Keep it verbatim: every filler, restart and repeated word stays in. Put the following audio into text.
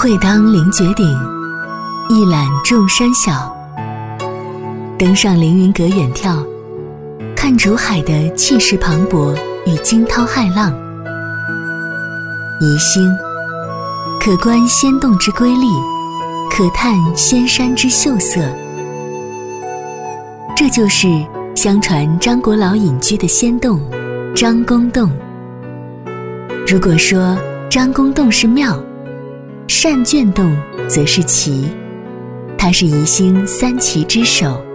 会当凌绝顶，一览众山小。登上凌云阁远眺，看竹海的气势磅礴与惊涛骇浪。宜兴，可观仙洞之瑰丽，可探仙山之秀色。这就是相传张国老隐居的仙洞张公洞。如果说张公洞是庙，善卷洞则是奇，它是宜兴三奇之首。